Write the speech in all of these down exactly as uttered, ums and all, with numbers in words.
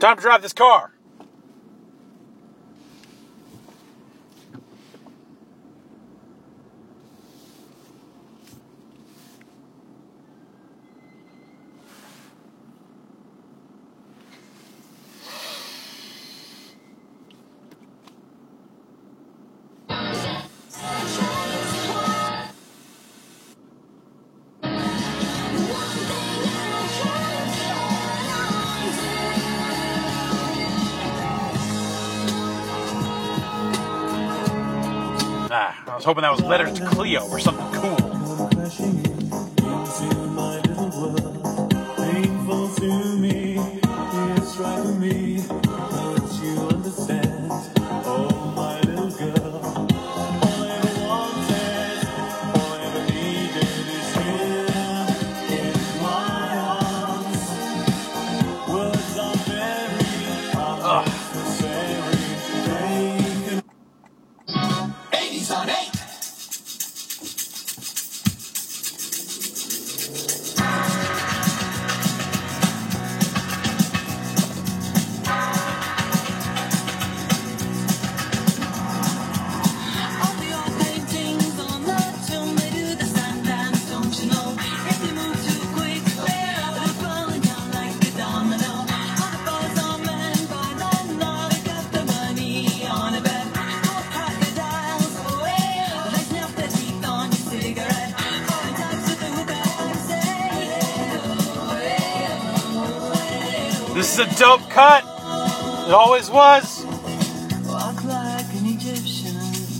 Time to drive this car. Ah, I was hoping that was Letters to Cleo or something cool. This is a dope cut. It always was. Walk like an Egyptian.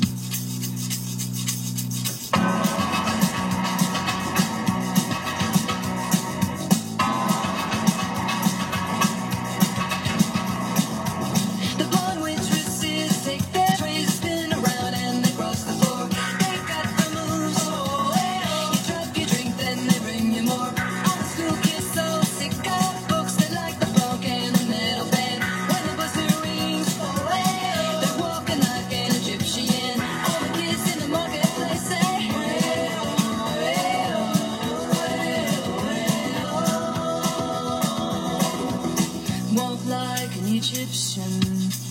The blonde waitresses take their trays, spin around, and they cross the floor. They got the moves. Oh, you drop your drink, then they bring you more. All the school kids so sick of books, they like the funk and the metal band. When the buzzer rings, oh, they're walking like an Egyptian. All the kids in the marketplace say, walk like an Egyptian.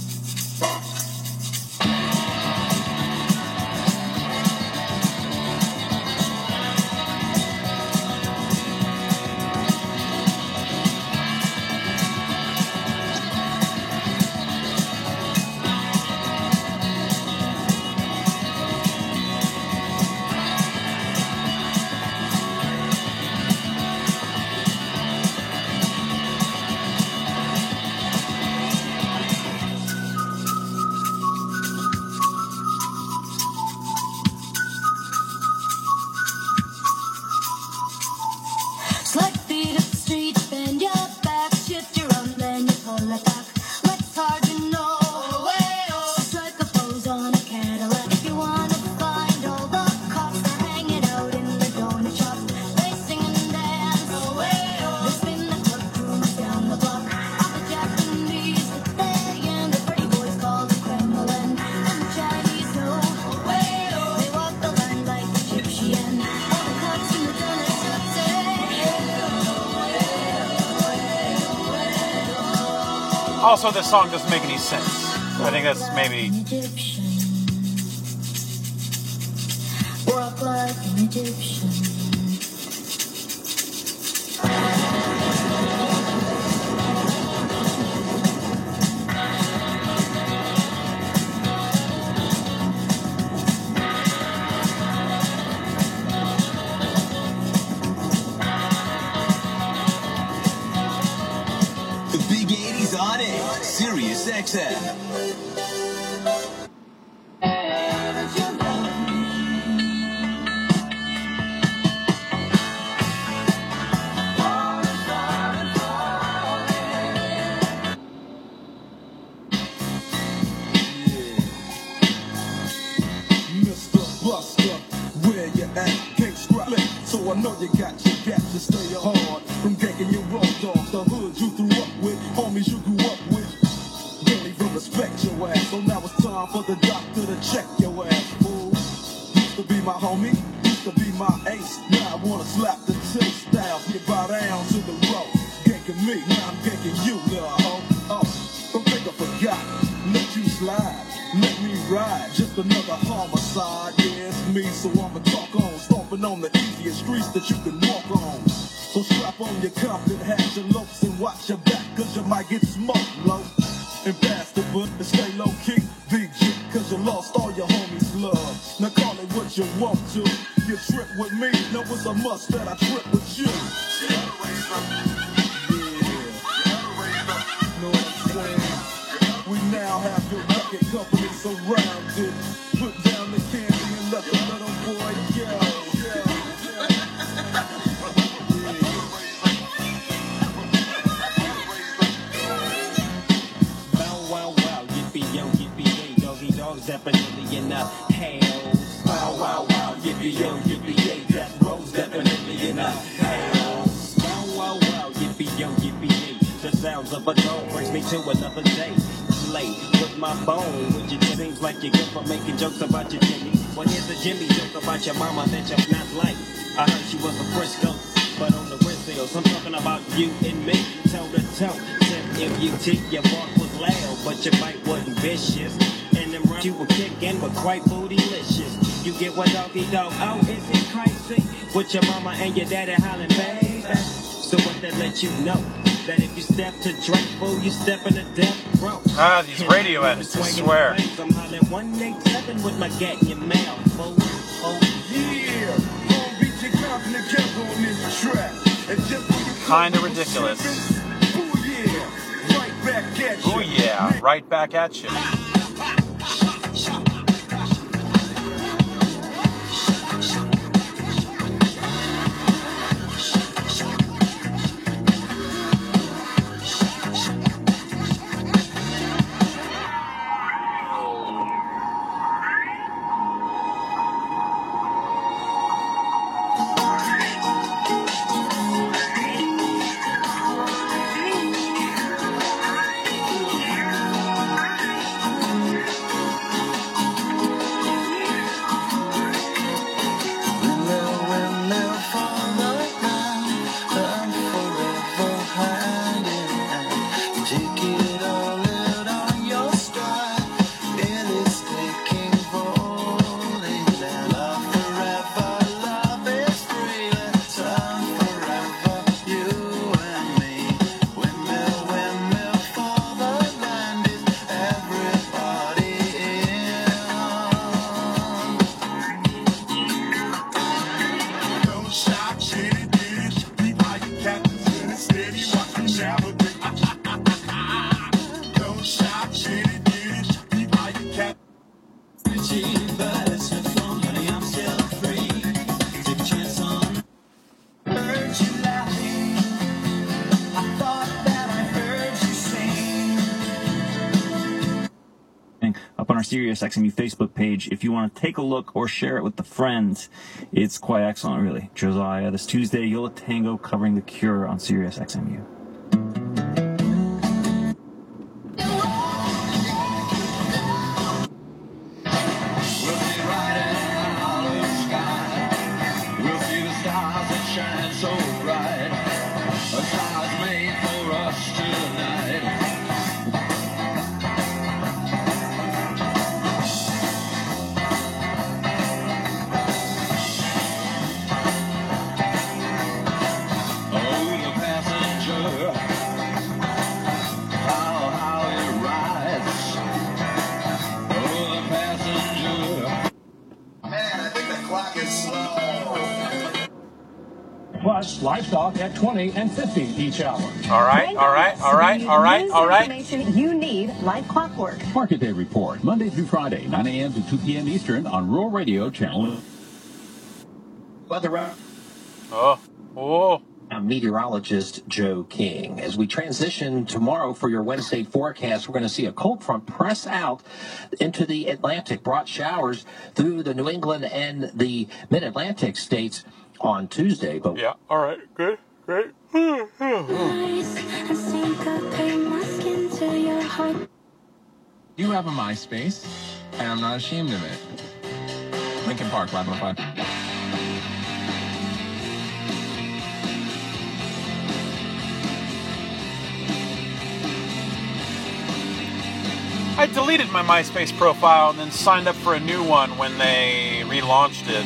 Slick feet up the street, bend your back, shift your arm, then you pull it back. Let's hard to know. So strike a pose on a Cadillac. If you wanna find all the cops, they're hanging out in the donut shop. They sing and dance. They spin the club cruise down the block. All the Japanese that they and the pretty boys call the Kremlin. And the Chinese know. They walk the line like Egyptian. All the cops in the donut shop say. Also, this song doesn't make any sense. I think that's maybe... Egyptian. Walk like an Egyptian. The big eighties on it. Sirius X M. Mister Buster, where you at? Can't scrap it, so I know you got your gap to stay hard from taking your road dogs. The hood you grew up with, homies you grew up with. Don't even respect your ass, so now it's time for the doctor to check your ass. Fool, used to be my homie, used to be my ace. Now I wanna slap the taste down, you bow down to the road. Ganking me, now I'm ganking you, little hoe. Oh. side, yeah, it's me, so I'ma talk on. Stomping on the easiest streets that you can walk on. So strap on your Compton hats and lopes and watch your back, cause you might get smoked, low. And pass the book and stay low key, D J, cause you lost all your homies' love. Now call it what you want to. You trip with me, now it's a must that I trip with you. Yeah, know what I'm saying? We now have your record company surrounded. Put down the candy and let the little boy go. Definitely in the hell. Wow, wow, wow, yippee yo, yippee yay. That rose definitely in the hell. Wow, wow, wow, yippee yo, yippee yay. The sounds of a dog brings me to another day. Slay with my bone, which it seems like you're good for making jokes about your Jimmy. Well, here's a Jimmy joke about your mama that you're not like. I heard she was a Frisco, but on the wrist I'm talking about you and me, toe to toe. M U T, your bark was loud, but your bite wasn't vicious. And them runs you were kicking were quite bootylicious. You get what doggy dog, oh, is it crazy? With your mama and your daddy hollering, baby. So what that let you know? That if you step to Drake, fool, you step in the death row. Ah, these radio edits, I swear. I'm hollering one eight seven with my gat in your mouth, fool. Oh, yeah. Long Beach and Compton together on this track. Kinda ridiculous. Oh yeah, right back at you. Oh yeah, right back at you. SiriusXMU Facebook page if you want to take a look or share it with the friends. It's quite excellent, really. Josiah, this Tuesday, Yola Tango covering The Cure on SiriusXMU. Plus, livestock at twenty and fifty each hour. All right, all right, all right, all right, all right. Information you need like clockwork. Market Day Report, Monday through Friday, nine a.m. to two p.m. Eastern on Rural Radio Channel. Weather. Oh, oh. Meteorologist Joe King. As we transition tomorrow for your Wednesday forecast, we're going to see a cold front press out into the Atlantic, brought showers through the New England and the Mid-Atlantic states on Tuesday. But yeah, all right, good, great. You have a MySpace, and I'm not ashamed of it. Lincoln Park, five oh five. I deleted my MySpace profile and then signed up for a new one when they relaunched it.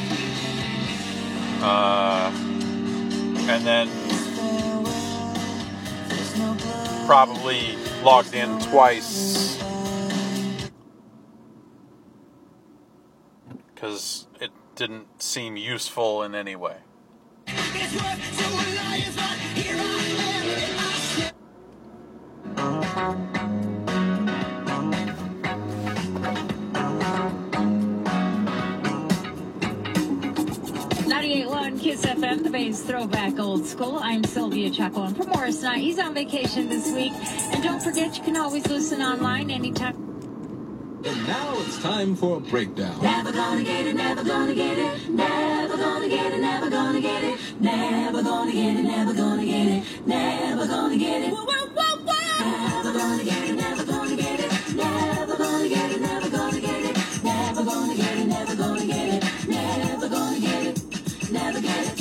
Uh, and then probably logged in twice because it didn't seem useful in any way. ninety-eight point one Kiss F M, the Bay's Throwback Old School. I'm Sylvia Chaco, and for Morris Knight, he's on vacation this week. And don't forget, you can always listen online anytime. And now it's time for a breakdown. Never gonna get it, never gonna get it, never gonna get it, never gonna get it, never gonna get it, never gonna get it, never gonna get it. Whoa, whoa, whoa, whoa. Never gonna get it, never gonna get it, never gonna get it, never gonna get it, never gonna get it, never gonna get it, never gonna get it, never get it.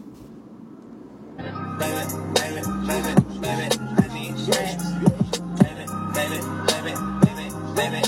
Baby, baby, baby, baby, I need sex. Baby, baby, baby, baby, baby.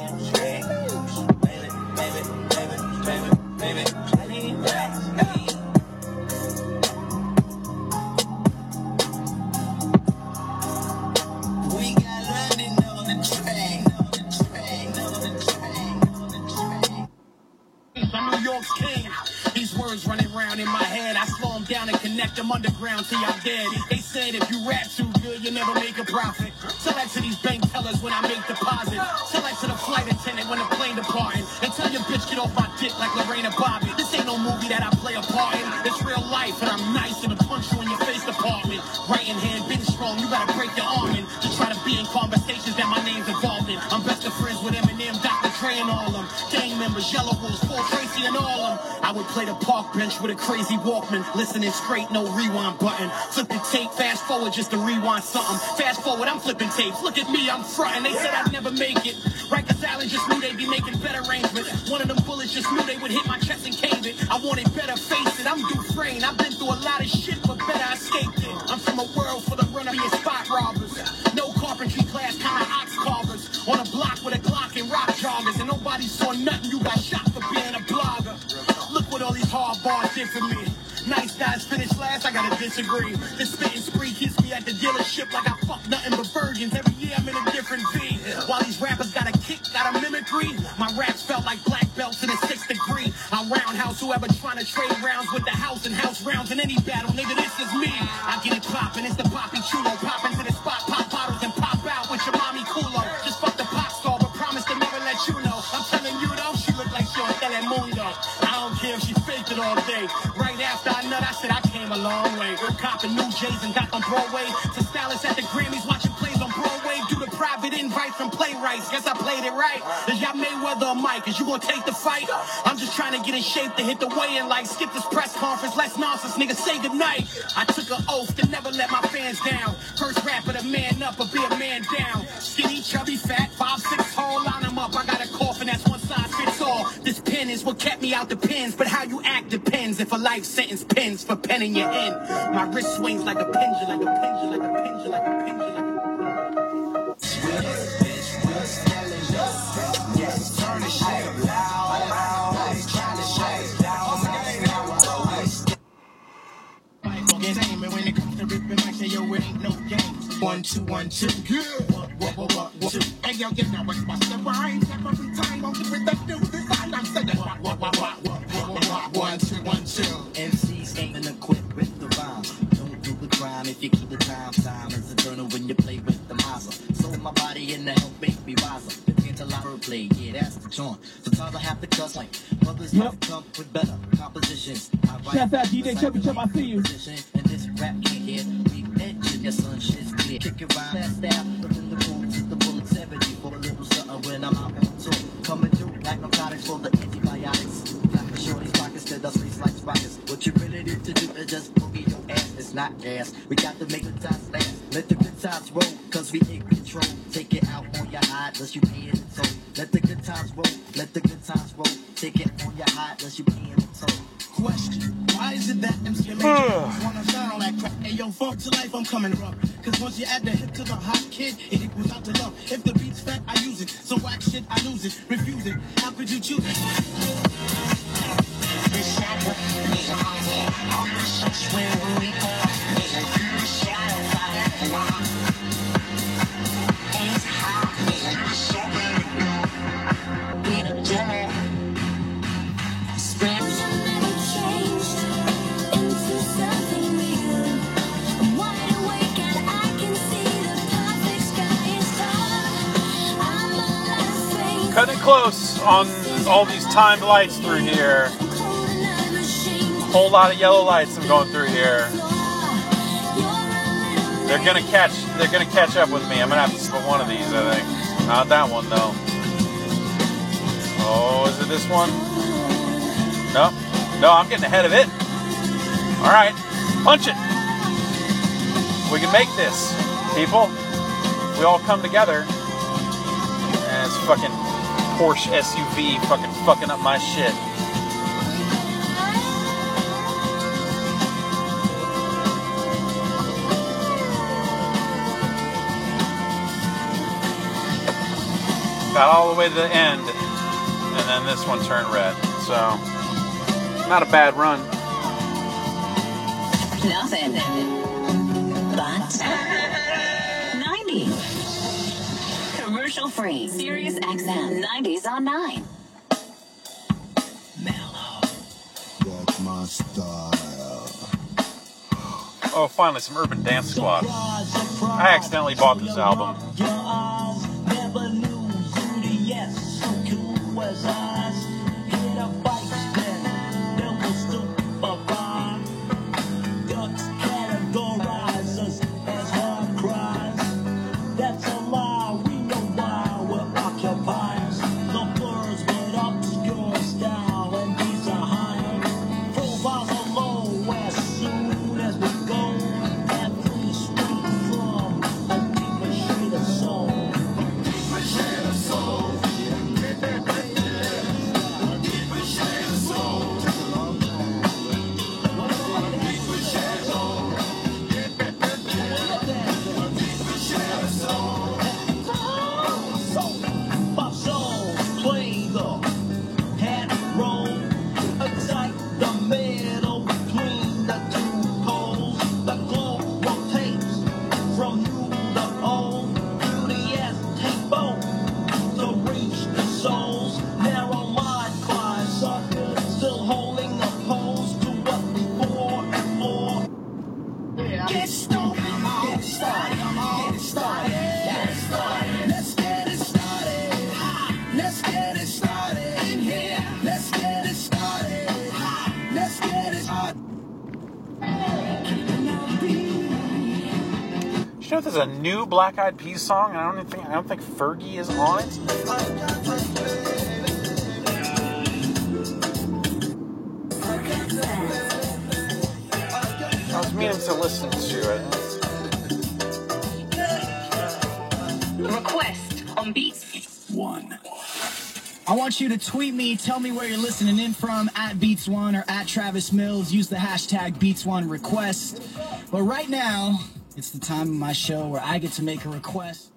Running around in my head, I slow them down and connect them underground till I'm dead. They said if you rap too good, you'll never make a profit. Tell that to these bank tellers when I make deposit. Tell that to the flight attendant when the plane departing. And tell your bitch get off my dick like Lorena Bobbitt. This ain't no movie that I play a part in. It's real life, and I'm nice in a punch you in your face department. Right in hand, been strong, you gotta break your arm in. Just try to be in conversations that my name's involved in. I'm best of friends with Eminem, Doctor Dre, and all them. Gang members, Yellow Wolves, Paul Tracy, and all them. I would play the park bench with a crazy Walkman, listening straight, no rewind button. Flip the tape, fast forward just to rewind something. Fast forward, I'm flipping tapes. Look at me, I'm frontin'. They said I'd never make it. Rikers Island just knew they'd be making better arrangements. One of them bullets just knew they would hit my chest and cave it. I wanted better face it. I'm Dufresne. I've been through a lot of shit, but better I escaped it. I'm from a world full of runner being spot robbers. No carpentry class, kind of ox carvers. On a block with a Glock and rock joggers. And nobody saw nothing. You got shot for being a blogger. Look what all these hard bars did for me. Nice guys finished last, I gotta disagree. This spitting spree keeps me at the dealership like I fuck nothing but virgins. Every year I'm in a different V. While these rappers got a kick, got a mimicry, my raps felt like black belts in a sixth degree. I roundhouse whoever trying to trade rounds with the house and house rounds in any battle. Nigga, this is me. I get it poppin', it's the Poppy Chulo. Pop into the spot, pop bottles and pop out with your mommy culo. Just fuck the pop star, but promise to never let you know. I'm telling you though, she look like she on Telemundo. I don't care if she faked it all day. Right after I nut, I said I came a long way. Copping new J's and got on Broadway. To stylists at the Grammys, watching plays on Broadway. Do the private invite from playwrights. Guess I played it right. Is y'all Mayweather or Mike? Is you gonna take the fight? I'm just trying to get in shape to hit the weigh-in like skip this press conference. Less nonsense, nigga, say goodnight. I took an oath to never let my fans down. First rapper to man up or be a man down. Skinny, chubby, fat, five, six tall, line them up. I got a coffin that's one size fits all. This pen is what kept me out the pens, but how you act depends. If a life sentence pens for penning your end. My wrist swings like a pendulum, like a pendulum, like a pendulum, like a pendulum. Like a... Yes, turn the shit up loud, loud. Trying to shake down. When it comes to ripping, I say yo, it ain't no games. One, two, one, two. Yeah. What, what, what, what, what, two. Hey, yo, you know what's the rhyme? Every time I'm with the new design, I'm saying what, what, what, what, what, what, what, one, two, one, two. M Cs ain't gonna quit with the rhyme. Don't do the crime if you keep the time. Time is eternal when you play with the miser. Sold my body in the help make me wiser. Into live play, yeah, that's the joint. Sometimes I have to cuss like others have to come with better compositions. Shout out D J Chubby Chub, I see you. And this rap can't get we mention your son shit's clear. Kick it around, fast out, look in the pool, to the bullet seventy for a little something when I'm out on tour. Coming through like narcotics for the antibiotics. Like a shorty's pockets to dust race like sprockets. What you really need to do is just boogie your ass. It's not gas. We got to make the times last. Let the good times roll, cause we in control. Take it out on your hide, unless you pay it in toll. Let the good times roll, let the good times roll. Take it on your hide, unless you pay it in toll. Question, Why is it that M C wanna sound like crap? Hey, yo, fuck to life, I'm coming rough. Cause once you add the hip to the hot kid, it equals out to love. If the beat's fat, I use it. So whack shit, I lose it. Refuse it. How could you choose it? Cutting it close on all these timed lights through here. Whole lot of yellow lights I'm going through here. They're gonna catch. They're gonna catch up with me. I'm gonna have to split one of these. I think. Not that one though. Oh, is it this one? No, no. I'm getting ahead of it. All right, punch it. We can make this, people. We all come together. And it's fucking Porsche S U V fucking fucking up my shit. Got all the way to the end, and then this one turned red. So, not a bad run. Nothing but ninety. Commercial free. Sirius X M. nineties on nine. That's my style. Oh, finally, some Urban Dance Squad. I accidentally bought this album. You know, there's a new Black Eyed Peas song, and I don't even think I don't think Fergie is on it. I was meaning to listen to it. Request on Beats One. I want you to tweet me, tell me where you're listening in from, at Beats One or at Travis Mills. Use the hashtag Beats One Request. But right now, it's the time of my show where I get to make a request.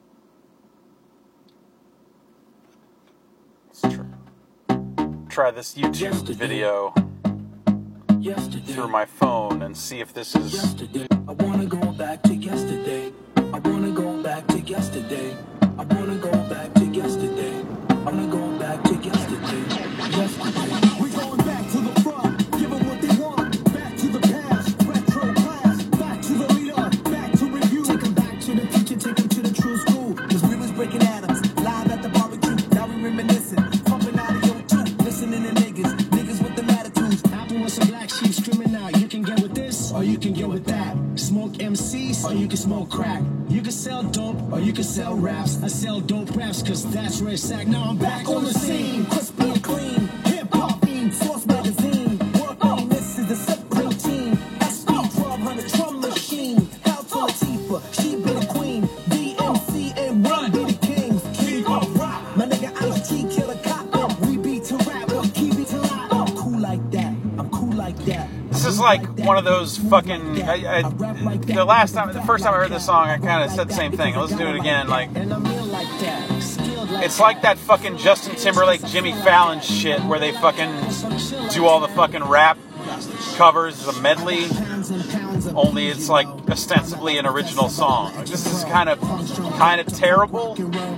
It's true. Try this YouTube Yesterday. video Yesterday. through my phone and see if this is. Yesterday. I wanna go back to yesterday. I wanna go back to yesterday. I wanna go back to yesterday. I wanna go back to yesterday. Yesterday. We're going back to the front. Give them what they want. Back to the past. Retro class. Back to the leader. Back to review. Take them back to the future. Take them to the true school. Cause we was breaking atoms. Live at the barbecue. Now we reminiscing. Pumping out of your tooth. Listening to niggas. Niggas with them attitudes. Apple with some black sheep screaming out. You can get with this or you can get with that. Smoke M Cs or you can smoke crack. You can sell dope or you can sell raps. I sell dope raps cause that's where it's at. Now I'm back on the scene. Crispy and clean. Hip hop being Source magazine. Work on this is the Supreme team. S P twelve hundred drum machine. Hal to Latifah. She be the queen. D M C and Run be the kings. King of rock. My nigga Ice-T kill a cop. We beat to rap. Keep it to rap. I'm cool like that. I'm cool like that. This is like one of those fucking. I, I, the last time, the first time I heard this song, I kind of said the same thing. Let's do it again. Like, it's like that fucking Justin Timberlake, Jimmy Fallon shit, where they fucking do all the fucking rap covers, the medley. Only it's like ostensibly an original song. Like, this is kind of, kind of terrible.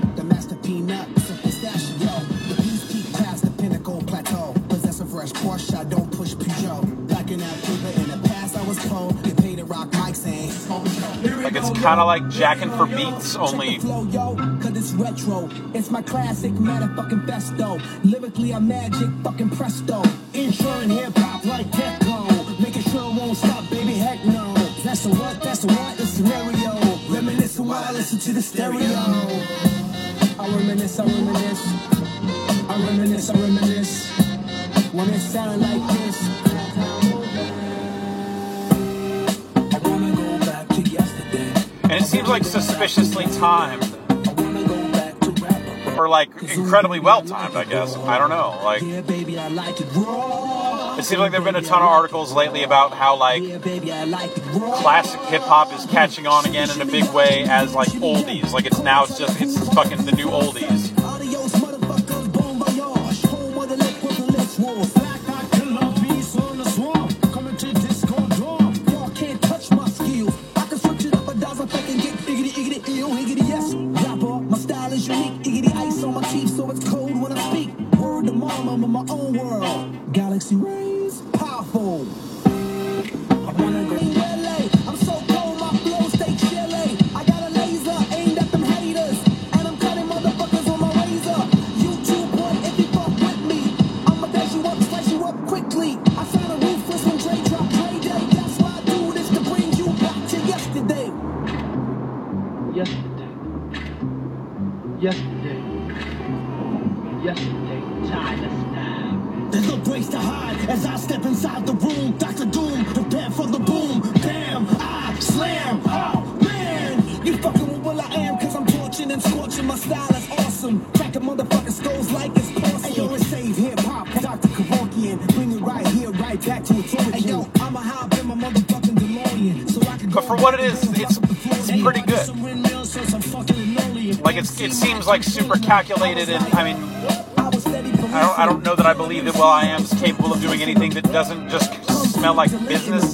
I don't push Peugeot. Back in that paper in the past, I was told you pay to rock mics and like it's kind of like jacking for beats, only. Cause it's retro. It's my classic motherfucking besto. Lyrically, I'm magic fucking presto. Insuring hip hop like Gecko. Making sure it won't stop, baby. Heck no. That's the what? That's the what? The scenario. Reminiscing while I listen to the stereo. I reminisce, I reminisce. I reminisce, I reminisce. When it sound like this, I wanna go back to yesterday. And it seems like suspiciously timed, or like incredibly well timed. I guess I don't know. Like, it seems like there've been a ton of articles lately about how like classic hip hop is catching on again in a big way as like oldies. Like it's now it's just it's fucking the new oldies. Galaxy rays, powerful. I wanna go to L A. I'm so cold, my flow stay chilly. I got a laser aimed at them haters, and I'm cutting motherfuckers on my razor. YouTube boy, if you fuck with me, I'ma dash you up, slice you up quickly. I found a ruthless when Dre drop Dre Day. That's why I do this to bring you back to yesterday. Yesterday. Yesterday. Yesterday. China style. There's no grace to hide as I step inside the room. Doctor Doom, prepare for the boom. Bam, I slam. Oh, man. You fucking with what I am, cause I'm torching and scorching. My style is awesome. Cracking motherfucking skulls like it's porcelain. Hey, yo, it's save hip hop. Doctor Kevorkian. Bring it right here, right back to its origin. Hey, yo, I'ma hop in my motherfucking DeLorean. So I can go. But for what it is, it's, it's pretty good. Like, it's, it seems like super calculated, and I mean, I don't, I don't know that I believe that Will I Am is capable of doing anything that doesn't just smell like business.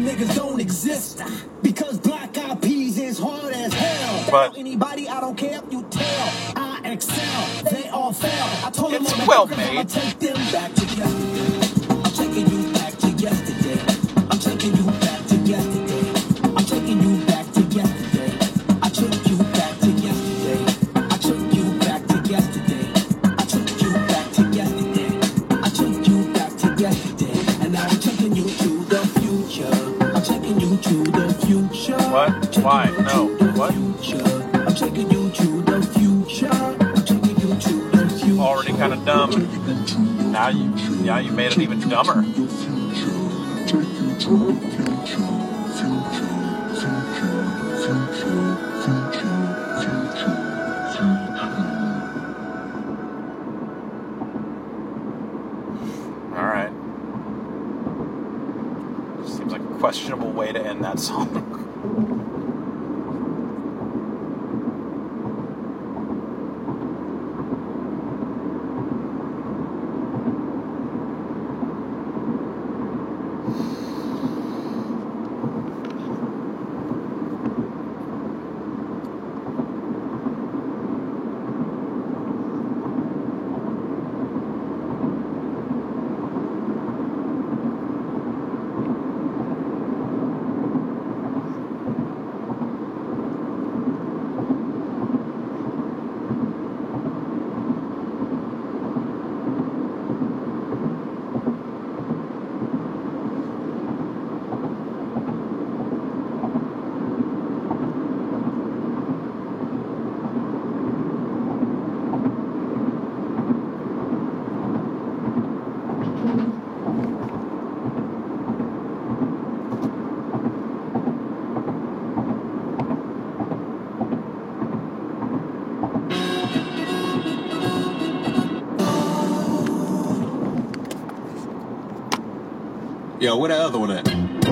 Because Black Eyed Peas is hard as hell. But anybody, I don't care if you tell. I excel, they all fail. I told them it's well made. I'm take them back to yesterday. I'm taking you back to yesterday. I'm taking you back to yesterday. I'm taking you back to yesterday. I took you back to yesterday. I took you back to yesterday. I took you back to yesterday. I took you back to yesterday. And now I'm taking you to the future. I'm taking you to the future. What? Why? No. What? I'm taking you to the future. I'm taking you to the future. Already kind of dumb. Now you, now you made it even dumber. All right. Seems like a questionable way to end that song. Yo, where that other one at?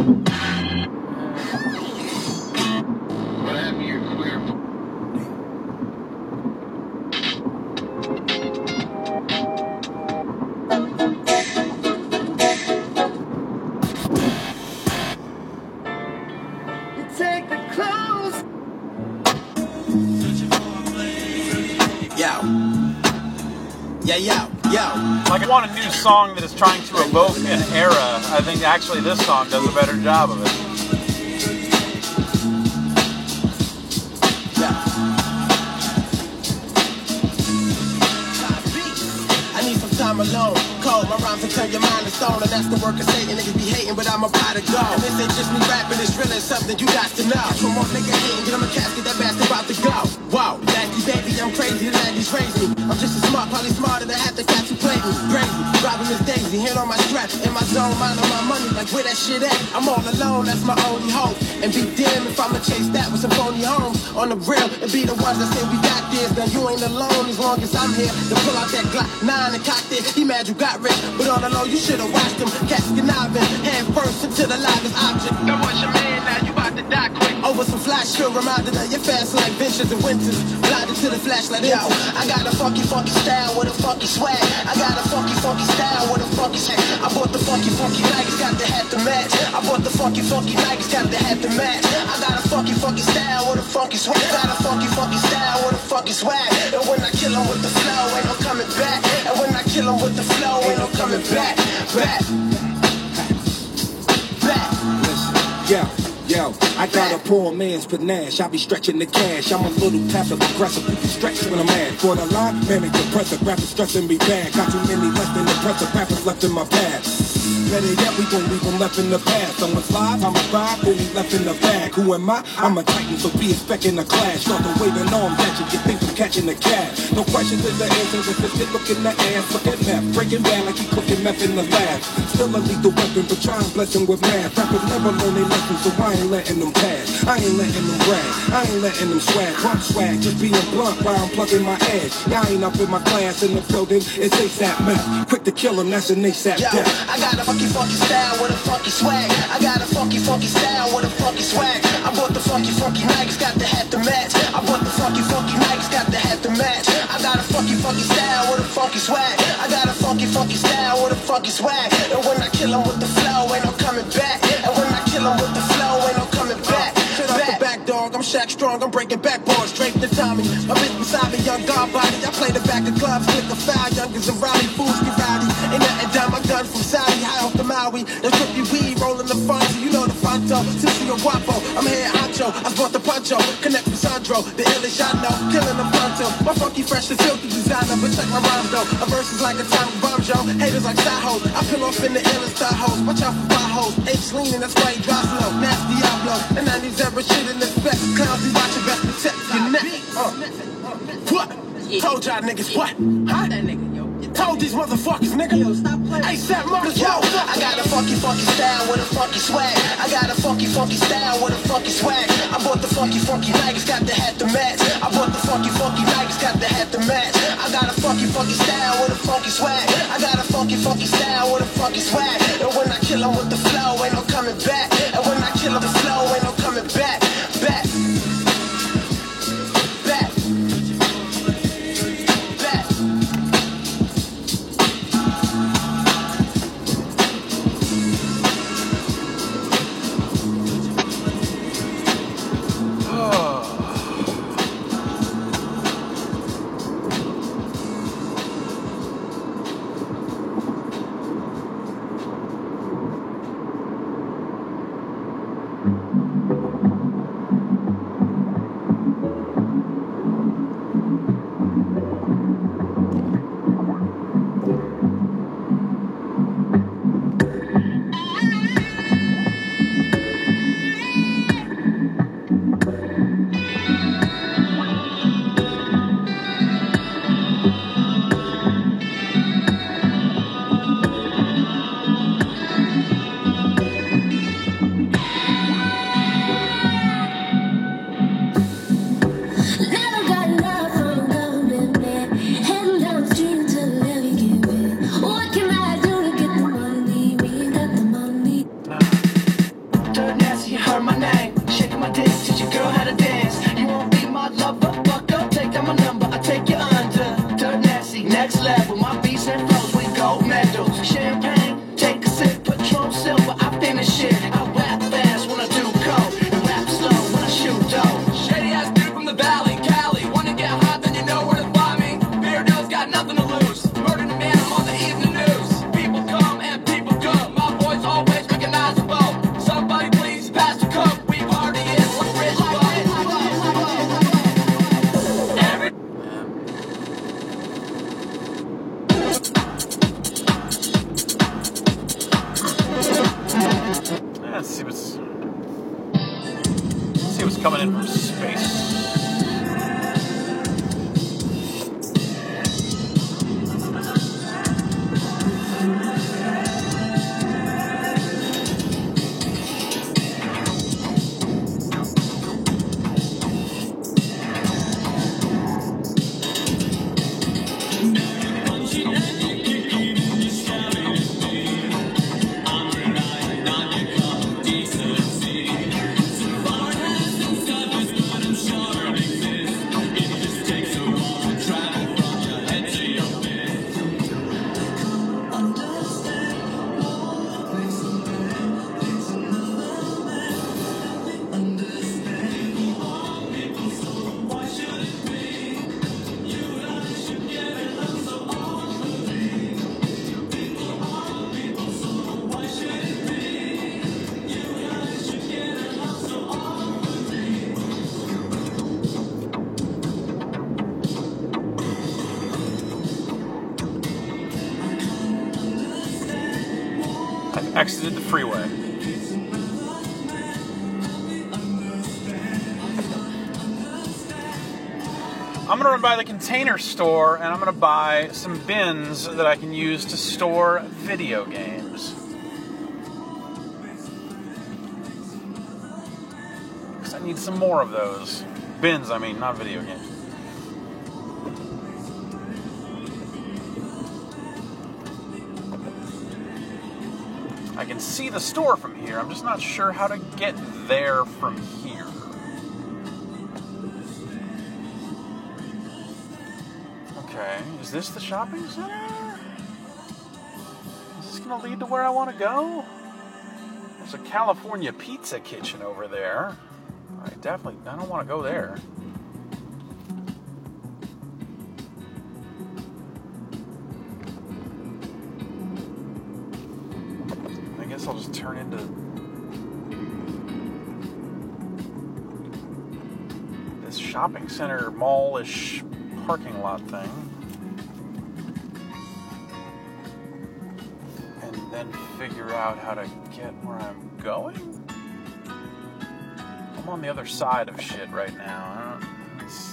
Take the clothes. Yo. Yeah, yo, yo. Like, I want a new song that is trying to evoke an era. I think actually this song does a better job of it. I need some time alone. Cold, my rhymes will turn your mind to stone, and that's the work of Satan. Niggas be hating, but I'm about to go. And this ain't just me rapping, it's really something you got to know. From more nigga hating, get on the casket, that bastard about to go. Whoa, nasty baby, I'm crazy, the ladies raised me. I'm just as smart, probably smarter than half the cats who play me. Crazy, driving Miss Daisy, hand on my strap, in my zone, mind on my money, like where that shit at? I'm all alone, that's my only hope. And be damned if I'ma chase that with some phony homes. On the real, and be the ones that say we got this. Now you ain't alone as long as I'm here to pull out that Glock nine and cock it. He mad you got rich, but on the low you should've watched him. Cats conniving, hand first into the livest object. That was your man, now you about to die quick. Over some flash, sure reminded of your fast like ventures and winters. Blinded to the flashlight, yo. I got a funky, funky style with a funky swag. I got a funky, funky style with a funky swag. I bought the funky, funky Nikes, got the hat to match. I bought the funky, funky Nikes, got the hat to match. I got a funky, funky style with a funky swag. Got a funky, funky style with a funky swag. And when I kill 'em with the flow, ain't no coming back. And when I kill 'em with the flow, ain't no coming back. Back. Back. Yo, yo, I got a poor man's panache. I be stretching the cash. I'm a little passive aggressive. You can stretch when I'm mad. For the line, manic depressive. Rappers stressing me bad. Got too many less than impressive rappers left in my past. Better yet, we gon' leave them left in the past. Someone's live, I'm a vibe, who we left in the bag. Who am I? I'm a titan, so be expecting a clash. Start the waving arms at you, you think I'm catching the cash. No questions is the answer, if it's stick look in the ass. Look at meth, breaking bad like he cooking meth in the lab. Still a lethal weapon, but try and bless him with math. Rappers never learn their lessons, so I ain't letting them pass. I ain't letting them brag, I ain't letting them swag. Pump swag, just being blunt while I'm plugging my edge. Y'all ain't up in my class in the building, it's ASAP meth. Quick to kill him, that's an ASAP Yo, death. I got a funky, funky style with a funky swag. I got a funky, funky style with a funky swag. I bought the funky, funky Nikes, got the hat to match. I bought the funky, funky Nikes, got the hat to match. I got a funky, funky style with a funky swag. I got a funky, funky style with a funky swag. And when I kill 'em with the flow, ain't no coming back. And when I kill 'em with the flow, ain't no coming back. Shut up the back, dog. I'm Shaq Strong. I'm breaking backboards, draped the Tommy. My bitch beside me, young guard body. I play the back of clubs, click a foul. Youngers and rowdy, fools get rowdy. Ain't nothing down my gun from Saudi, high off the Maui. The trippy weed, rolling the Fonzie. You know the Fonto, Sissy or Guapo. I'm here Ancho. I bought the Pancho. Connect with Sandro, the illest I know. Killing them pronto. My funky, fresh and filthy designer, but check my rhymes though. A verse is like a time bomb, Joe. Haters like Tahoe. I peel off in the illest Tahoes. Watch out for potholes. H leaning, that's why he drops low. Nasty Diablo. And nineties ever shit in the spec. Clowns be watching, best protect your neck. Uh. What? Told y'all niggas what? Huh? Told these motherfuckers, nigga. Yo, stop playing. ASAP Murder's yo. I got a funky, funky style with a funky swag. I got a funky, funky style with a funky swag. I bought the funky, funky Nikes, got the hat to match. I bought the funky, funky Nikes, got the hat to match. I got a funky, funky style with a funky swag. I got a funky, funky style with a funky swag. And when I kill 'em with the flow, ain't no coming back. And when I kill 'em with the flow, ain't no coming back. Back. Back. Back. in from space. Exited the freeway. I'm gonna run by the Container Store and I'm gonna buy some bins that I can use to store video games. Because I need some more of those. Bins, I mean, not video games. I can see the store from here. I'm just not sure how to get there from here. Okay, is this the shopping center? Is this gonna lead to where I want to go? There's a California Pizza Kitchen over there. I definitely, I don't want to go there. I'll just turn into this shopping center mall-ish parking lot thing and then figure out how to get where I'm going. I'm on the other side of shit right now. I don't, it's,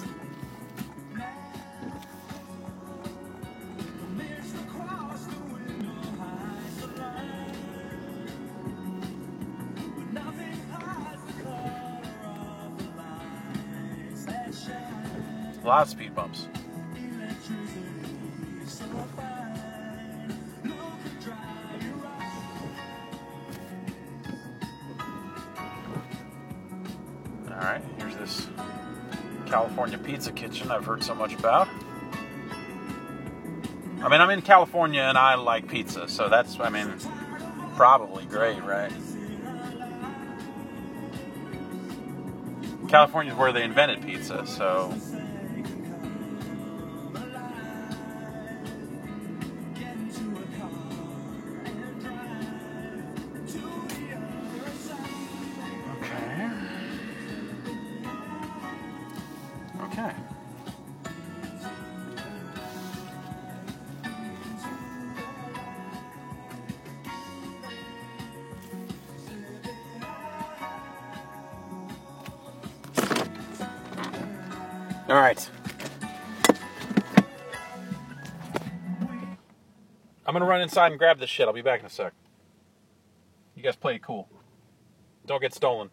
a lot of speed bumps. Alright, here's this California Pizza Kitchen I've heard so much about. I mean, I'm in California and I like pizza, so that's, I mean, probably great, right? California is where they invented pizza, so... Okay. All right. I'm gonna run inside and grab this shit. I'll be back in a sec. You guys play it cool. Don't get stolen.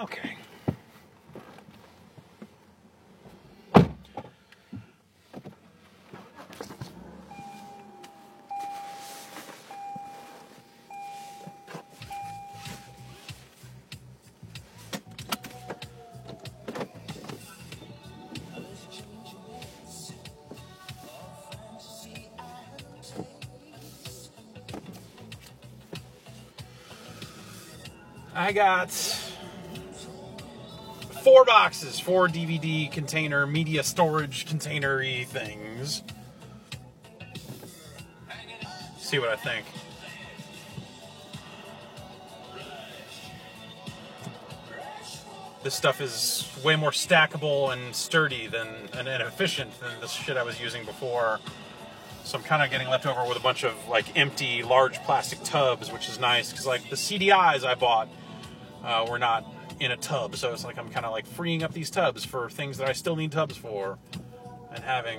Okay. I got four boxes, four D V D container, media storage container-y things. See what I think. This stuff is way more stackable and sturdy than and, and efficient than the shit I was using before. So I'm kind of getting left over with a bunch of like empty, large plastic tubs, which is nice because like the C D Is I bought uh, were not in a tub, so it's like I'm kind of like freeing up these tubs for things that I still need tubs for, and having.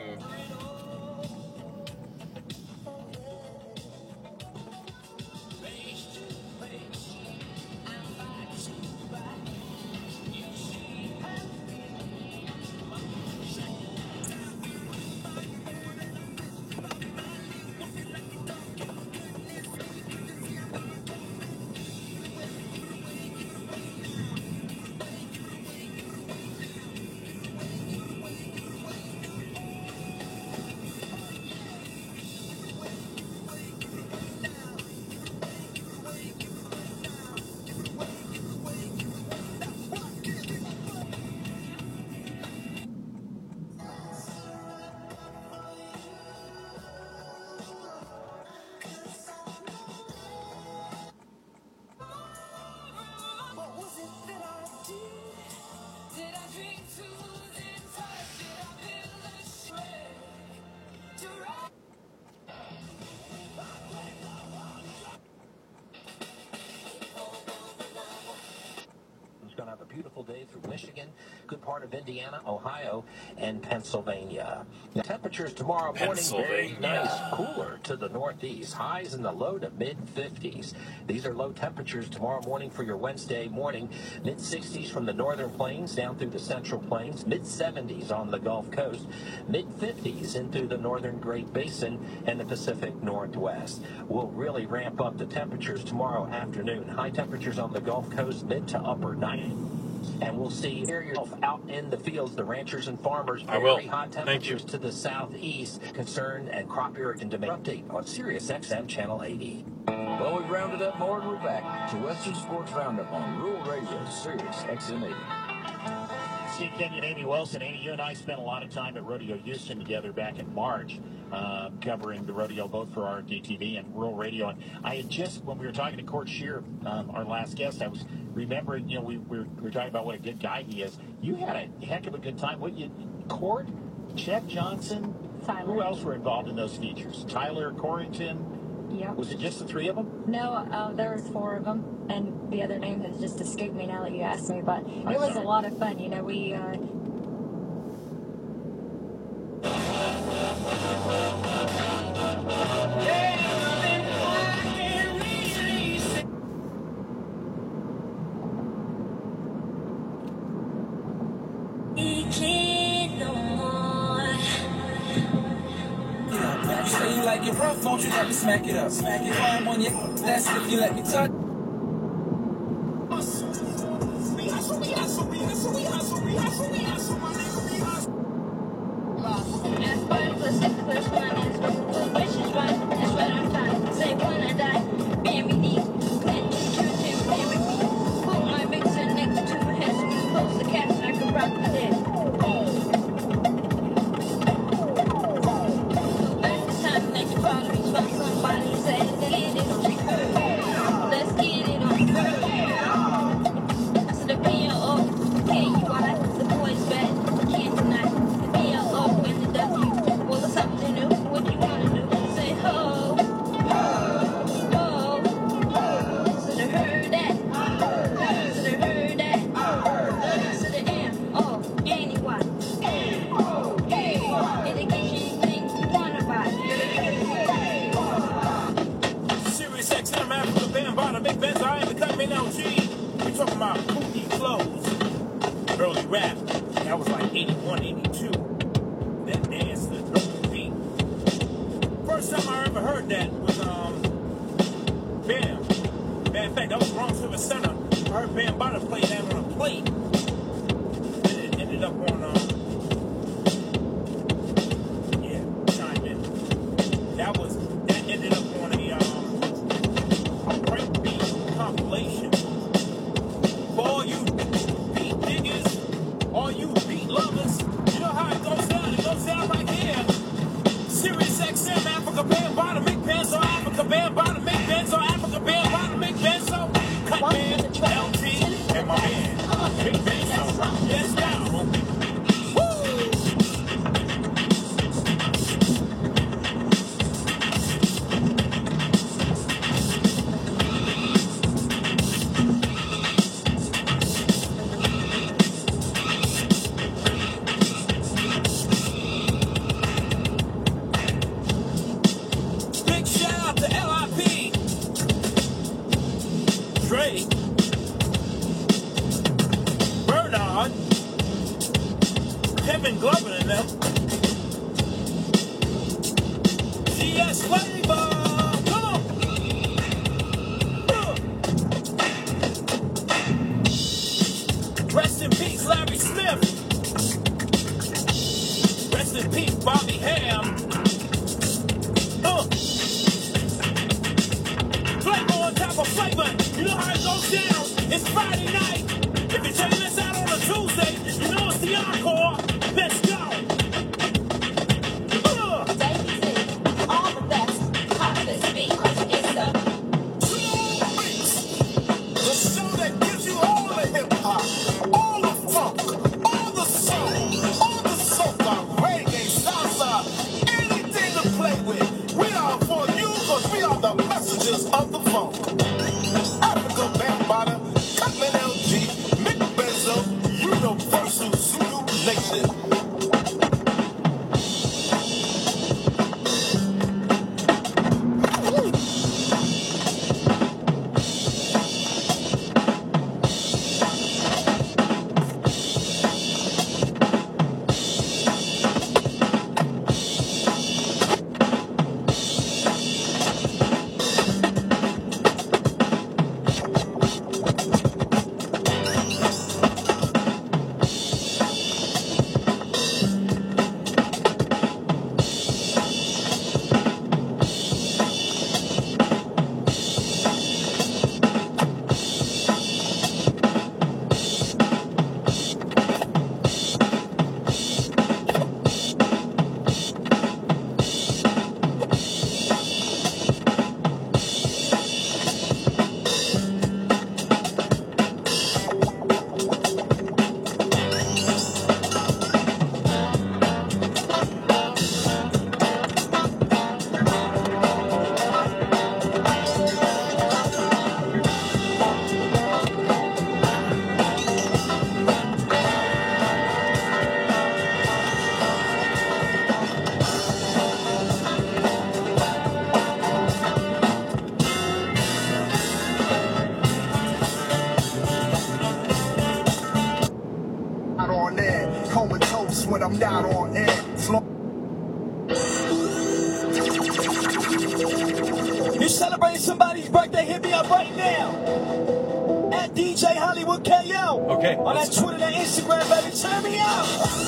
Going to have a beautiful day through Michigan, good part of Indiana, Ohio, and Pennsylvania. The temperatures tomorrow morning very nice, cooler to the northeast. Highs in the low to mid fifties. These are low temperatures tomorrow morning for your Wednesday morning. Mid sixties from the northern plains down through the central plains. Mid seventies on the Gulf Coast. Mid fifties into the northern Great Basin and the Pacific Northwest. We'll really ramp up the temperatures tomorrow afternoon. High temperatures on the Gulf Coast, mid to upper nineties. And we'll see yourself out in the fields, the ranchers and farmers. I will. Very hot temperatures to the southeast. Concern and crop irrigation demand. Update on Sirius X M Channel eighty. Well, we've rounded up more and we're back to Western Sports Roundup on Rural Radio, Sirius X M eighty. Steve Kenyon, Amy Wilson. Amy, you and I spent a lot of time at Rodeo Houston together back in March, uh, covering the rodeo both for R D T V and Rural Radio. And I had just, when we were talking to Court Shear, um, our last guest, I was remembering, you know, we, we, were, we were talking about what a good guy he is. You had a heck of a good time. What you, Court, Chet Johnson, Tyler. Who else were involved in those features? Tyler Corrington. Yep. Was it just the three of them? No, uh, there was four of them, and the other name has just escaped me now that you asked me, but it I'm was sorry. a lot of fun. You know, we... Uh, Say you like it rough, won't you let me smack it up? Smack it home on you, that's if you let me touch. The boys bet, can't deny. The B L O and the W. Well, it's something new. rap. That was like eighty-one, eighty-two. That dance, the drum beat. First time I ever heard that was um, Bam. Man, in fact, that was Bronx River Center. I heard Bam Butter play that on a plate. And it ended up on, um, yeah, chime in. That was, that ended up on a, um, a breakbeat compilation. For all you beat diggers, all you beat lovers, you know how it goes down. It goes down right here. Sirius X M, Africa Band, Bottom, Mick Benzo, Africa Band, Bottom, Mick Benzo, Africa Band, Bottom, Mick Benzo, Cut Man, L T, and my man, Mick Benzo. Yes, now. Big shout out to L I P, Dre, Bernard, Kevin Glover and them, G S Flavor, come on. Uh. Rest in peace, Larry Smith. Rest in peace, Bobby Ham. Uh. Flavor on top of flavor. You know how it goes down. It's Friday night. If you're checking this out on a Tuesday, you know it's the encore. Let's go. Uh. All the best, hottest beat. It's the The show that gives you all the hip hop, all the funk, all the soul, all the soca, reggae, salsa, anything to play with. We are for you because we are the messengers of the funk. Africa Bambaataa, Cutman L G, Mick Benzo, Universal Zulu Nation. Not on air, comatose when I'm not on air. Flo- You celebrating somebody's birthday, hit me up right now. At D J Hollywood K O. Okay, On that let's- Twitter, that Instagram, baby. Turn me out.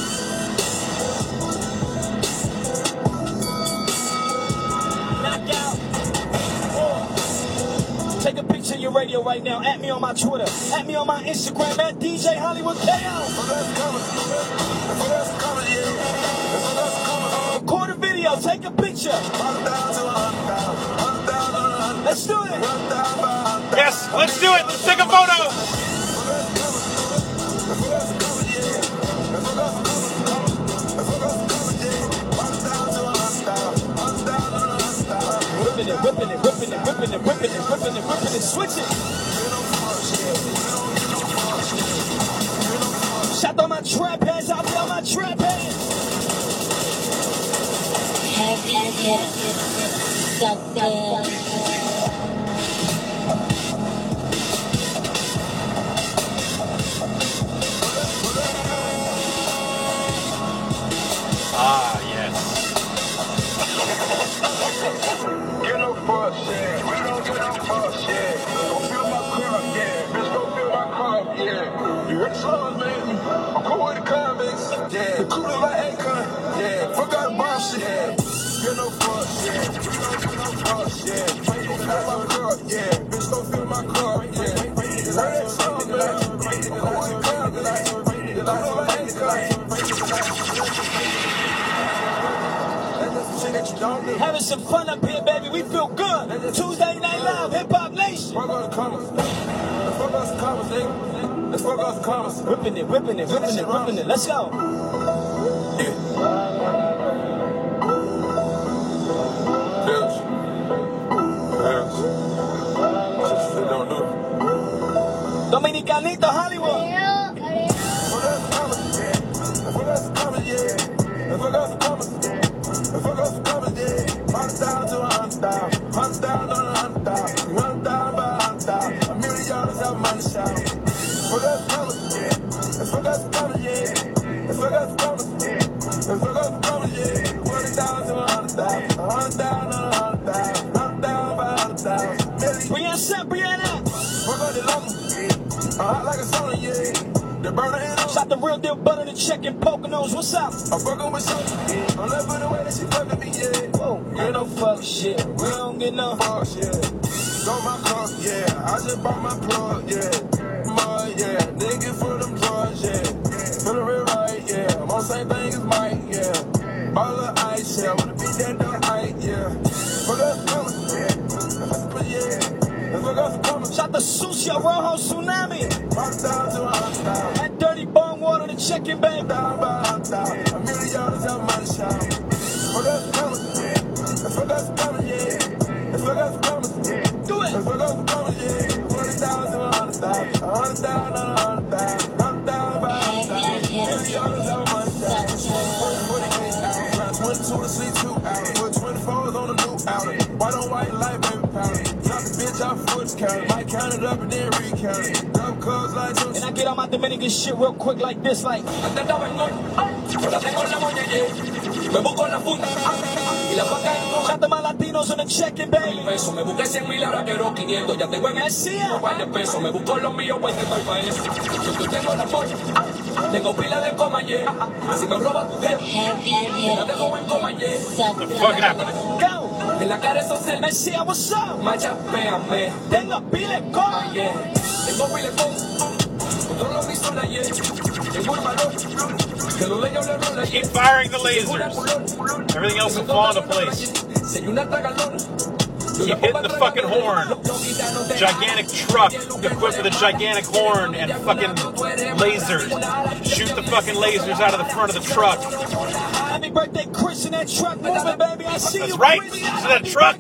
Knockout. Oh. Take a picture of your radio right now. At me on my Twitter. At me on my Instagram. At D J Hollywood K O. Record a video. Take a picture. Let's do it. Yes, let's do it. Let's take a photo. Whipping it, whipping it, whipping it, whipping it, whipping it, whipping it, whipping it, switch it. Shout out my trap hands, out there, my trap hands. trust, yeah. Fight in my cup, yeah. Bitch, don't fill my cup, yeah. Red song, man. I want to come, like, having some fun up here, baby. We feel good. Tuesday Night Live, Hip Hop Nation. Fuck all the commas. Let's fuck all the commas, nigga. Let's fuck all the commas. Whipping it, whipping it, whipping it, whipping it. Let's go. Yeah. Pills. Pills. Shit don't do it. Dominicanito Hollywood. Fuck all the commas, yeah. Fuck all the commas, yeah. Fuck all the commas. Fuck off the commas, yeah. Hundred thousand to a hundred thousand. Hundred thousand on a hundred thousand. Hundred thousand by a hundred thousand. A million dollars out of money shout. Fuck off the commas, yeah. Fuck off the commas, yeah. Fuck off the commas, yeah. Fuck off the commas, yeah. Hundred thousand to a hundred thousand. A hundred thousand on a hundred thousand. Hundred thousand by a hundred thousand. Brianna, Sam, Brianna. Fuck off the lumber, yeah. I'm hot like a sauna, yeah. The burner in on. Shot the real deal butter, the chicken, Poconos. What's up? I'm fucking with something, yeah. I'm loving the way that she fucking me, yeah. Whoa, ain't no fuck shit. We don't get no fuck shit. Got my cup, yeah. I just bought my plug, yeah. Mud, yeah. Nigga for them drugs, yeah. Feeling real right, yeah. I'm on the same thing as Mike, yeah. Bottle of ice, yeah. Wanna beat that dumb height, yeah. Fuck us coming, yeah. Yeah. Fuck us coming. Shot the Sushi Rojo Tsunami. Hundred thousand to a hundred thousand. That dirty bone water, the chicken, baby. Down by a hundred thousand. A million dollars out of money shout. Fuck us coming, yeah. Fuck us coming, yeah. Fuck us coming, yeah. Do it. Fuck us coming, yeah. Twenty thousand to a hundred thousand. A hundred thousand on a hundred thousand. Hundred thousand by a hundred thousand. Million dollars out of money shout. Forty-eight hours. Twenty-two to sleep two hours. Put twenty-fours on the new outlet. White on white light, baby powder. Drop the bitch off foot count. Might count it up and then recount it. Dumb cuz like two. And I get on my Dominican shit real quick like this, like. Shot the my Latinos on the check-in, baby. Peso, me busqué cien mil, ahora quiero quinientos. Ya tengo en el cielo, par de pesos. Me busco los míos, pues tengo el país. Yo tengo la polla, tengo pila de coma, yeah. Si me roba tu dedo, me la dejo en coma, yeah. What the fuck happened? Go! En la cara esos se me decía, what's up? Machapéame. Tengo pila de coma, yeah. Tengo pila de coma. Controlo mi zona, yeah. Tengo el valor. Que lo leño le rola, keep firing the lasers. Everything else will fall into place. Keep hitting the fucking horn. Gigantic truck equipped with a gigantic horn and fucking lasers. Shoot the fucking lasers out of the front of the truck. Happy birthday, Chris, in that truck moving, baby. I see That's you. right. This is that truck.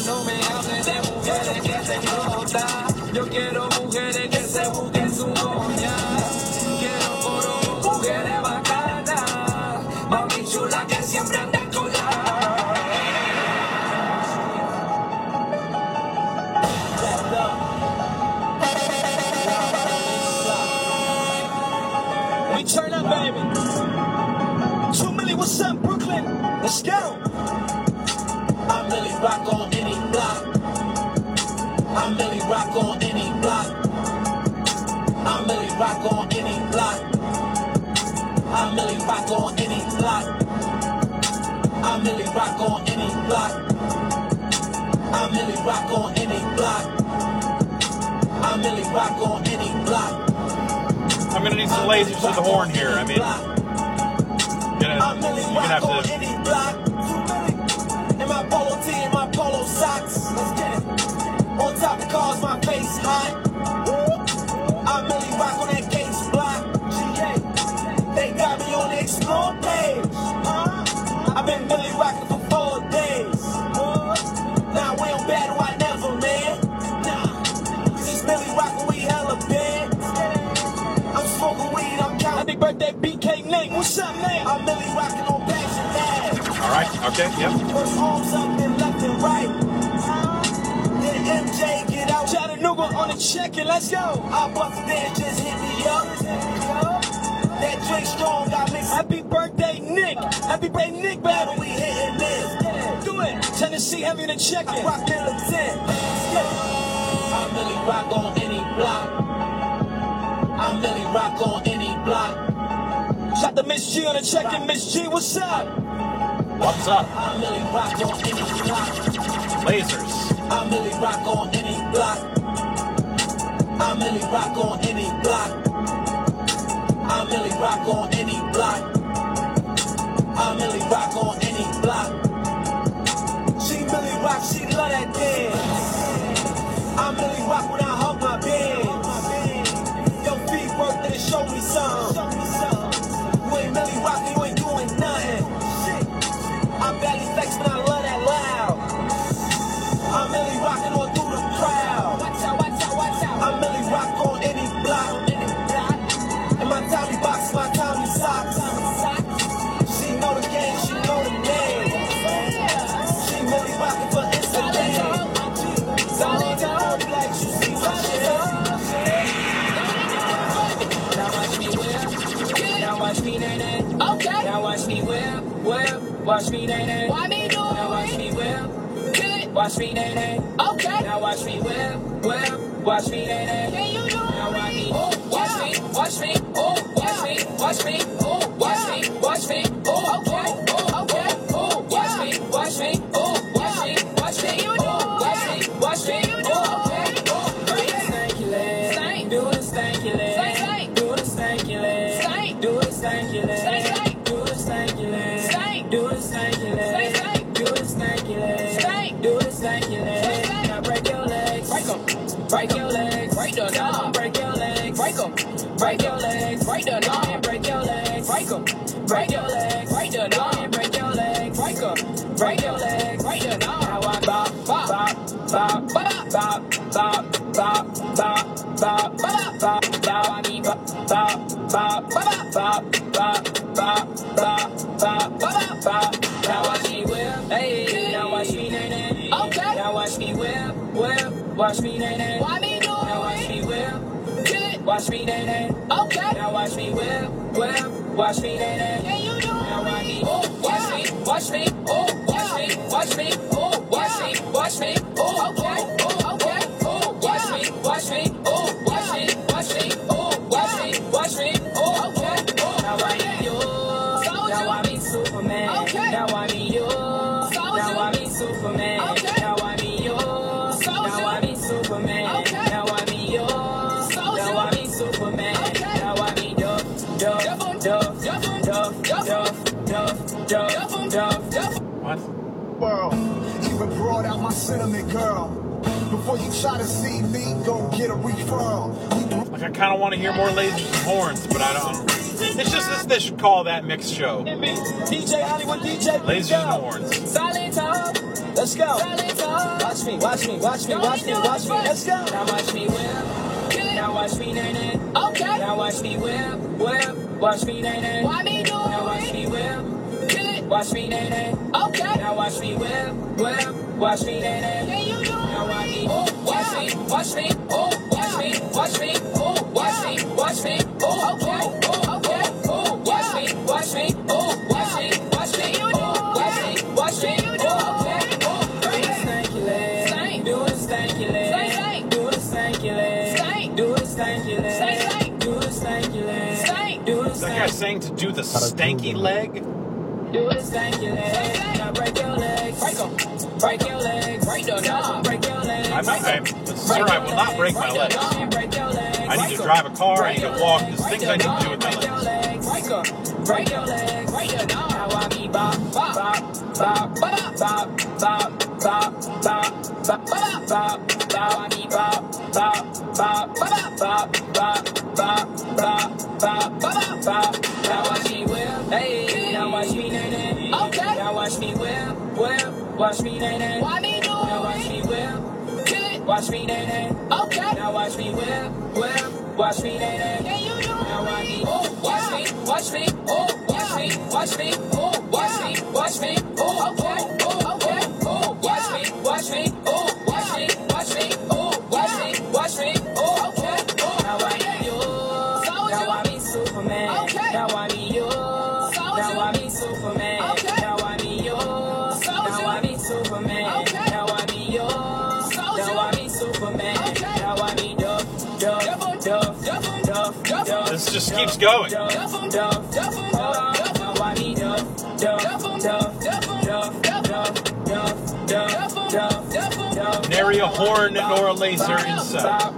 We turn up, baby. Two million, what's up, Brooklyn? Let's go. I'm Millie Rock on any block. I'm Millie Rock on any block. I'm Millie Rock on any block. I'm Millie Rock on any block. I'm Millie Rock on any block. I'm Millie Rock on any block. I'm Millie Rock on any block. I'm gonna need some lasers to the horn here. I mean, you're gonna, you're gonna have to. In my polo tee and my polo socks. Let's get it. On top of cars, my face hot. I'm Millie Rock on that Gates block. G A. They got me on the explore page. I've been Millie rocking for four days. Now we don't battle, I never, man. Nah. Since Millie rocking, we hella big. I'm smoking weed, I'm counting. Happy birthday, B K Nate. What's up, Nate? I'm Millie rocking on backs and dads. All right. Okay. Yep. First arms up and left and right. Then M J get out. Chattanooga on the check-in. Let's go. I bust a dance, just hit me up. That drink strong got me. Happy birthday, Nick. Happy birthday, Nick, baby. We hitting this. Do it. Tennessee heavy in the check-in. I rock militant. I'm Millie Rock on any block. I'm Millie Rock on any block. Shout to Miss G on the check-in. Miss G, what's up? What's up? I'm Millie Rock on any block. Lasers. I really rock on any block. I really rock on any block. I really rock on any block. I really rock on any block. She really rock, she love that dance. I really rock when I hug my bands. Your feet work, then show me some. You ain't really rocking, you ain't doing nothing. I barely flex, but I love that loud. I'm really rocking on through the crowd. Watch out, watch out, watch out. I'm really rock on any block. And my Tommy box, my Tommy socks. She know the game, she know the name. She really rocking for Instagram. Solid down, like you see my shit. Now watch me whip. Now watch me nay nay. Okay. Now watch me whip, whip. Watch me nay nay. Why me do it? Now watch me whip. Watch me nay nay. Okay. Now watch me whip, whip. Watch me nay nay. Can you do it? Now watch me. Oh, watch me. Watch me. Oh, watch me. Watch me. Oh, watch me. Watch me. Oh, okay. Oh, okay. Oh, watch me. Watch me. Oh, watch me. Watch me. You do it. Watch me. Watch me. Oh, okay. Oh, do the stanky leg. Stank. Do the stanky leg. Stank. Do the stanky leg. Stank. Do the stanky leg. Stank. Do the stanky leg. Stank. Do the stanky leg. Stank. Do the stanky leg. Stank. Do the stanky leg. Now break your legs. Break them. Break your legs. Break the knob. Break your legs. Break them. Break your legs. Break the knob. Break your legs. Break them. Break your legs. Break the knob. Break your legs. Break them. Break your legs. Break the knob. Now I bop, bop, bop, bop, bop, bop, bop, bop, bop, bop, bop. Now I need bop, bop, bop, bop, bop, bop, bop, bop, bop, bop, bop. Now watch me whip, hey. Now watch me nay nay. Okay. Now watch me whip, whip. Watch me nay nay. Why me do it? Now watch me whip, kill it. Watch me nay nay. Okay. Now watch me whip, whip. Watch me nay nay. Can you do it? Now watch me. Oh, watch me, watch me. Oh, watch me, watch me. Oh, watch me, watch me. Oh, okay. Oh, okay. Oh, watch me, watch me. Oh, watch me, watch me. Oh, watch me, watch me. Oh, okay. Oh, now I need you. Now I mean Superman. Okay. Now I need you. Now I mean Superman. Okay. Now I need you. Now I mean Superman. Okay. Now I mean you. Now I mean Superman. Okay. Now I mean Duff, Duff, Duff, Duff, Duff, Duff, Duff, Duff, Duff, Duff. What? World, even brought out my sentiment, girl. Before you try to see me, go get a referral. Like, I kind of want to hear more lasers and horns, but I don't. It's just this. They should call that mixed show. D J Hollywood, D J. Lasers and horns. Silent talk. Let's go. Silent talk. Watch me, watch me, watch me, watch me, watch me. Let's go. Now watch me whip. Now watch me nay nay. Okay. Now watch me whip, whip. Watch me nay nay. Why me do it? Now watch me whip. Kill it. Watch me nay nay. Okay. Now watch me whip, whip. Watch me nay nay. Can you do it? Now watch me. Oh, watch me, watch me. Oh, watch me, watch me. Oh, watch me, watch me. Oh, okay. Oh, okay. Oh, watch me, watch me. Oh, watch me, watch me. Oh, watch me, watch me. Oh, okay. Oh, do the stanky leg. Do the stanky leg. Do the stanky leg. Do the stanky leg. Do the stanky leg. Do the stanky leg. Is that guy saying to do the stanky leg? Do the stanky leg. Now break your legs. Break them. Break your legs. Break the knob. Break your legs. I'm, I'm sure I will not break my legs. I need to drive a car. I need to walk. There's things I need to do with my legs. Break them. Break your legs. Break the knob. Now I be bop, bop, bop, bop, bop, bop, bop, bop, bop, bop, bop. Now I be bop, bop, bop, bop, bop, bop, bop, bop, bop, bop, bop. Now watch me whip, hey. Now watch me nay nay. Okay. Now watch me whip, whip. Watch me nay nay. Why me do it? Now watch me whip, kill it. Watch me nay nay. Okay. Now watch me whip, whip. Watch me nay nay. Can you do it? Now watch me. Oh, watch me, watch me. Oh, watch me, watch me. Oh, watch me, watch me. Oh, okay. Oh, okay. Oh, watch me, watch me. Oh, watch me, watch me. Oh, watch me, watch me. Oh, okay. Oh, now I need you. Now I mean Superman. Okay. Now I need you. Now I mean Superman. Okay. Now I need you. Now I mean Superman. Okay. Now I need you. Now I mean Superman. Okay. Now I need Duff, Duff, Duff, Duff, Duff, Duff. This just keeps going. Duff, Duff, Duff, Duff. Now I need Duff, Duff, Duff, Duff, Duff, Duff, Duff, Duff, Duff, Duff. carry a horn nor a laser inside.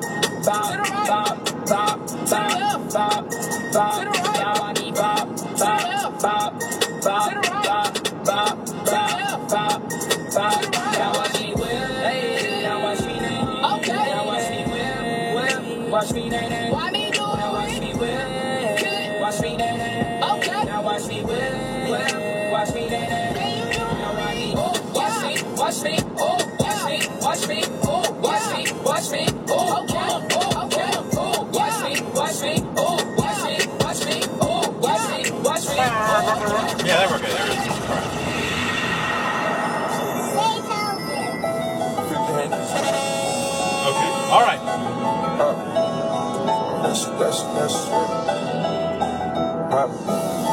Watch me, nay, why me do it? Now watch me whip. Watch me, nay, okay. Now watch me whip. Watch me, nay, now watch me. Oh, watch me, watch me. Oh, watch me, watch me. Oh, watch me, watch me. Oh, okay, oh, okay. Oh, watch me, watch me. Oh, watch me, watch me. Oh, watch me, watch me. Yeah, there we go. There it is. Okay. All right. That's that's that's right.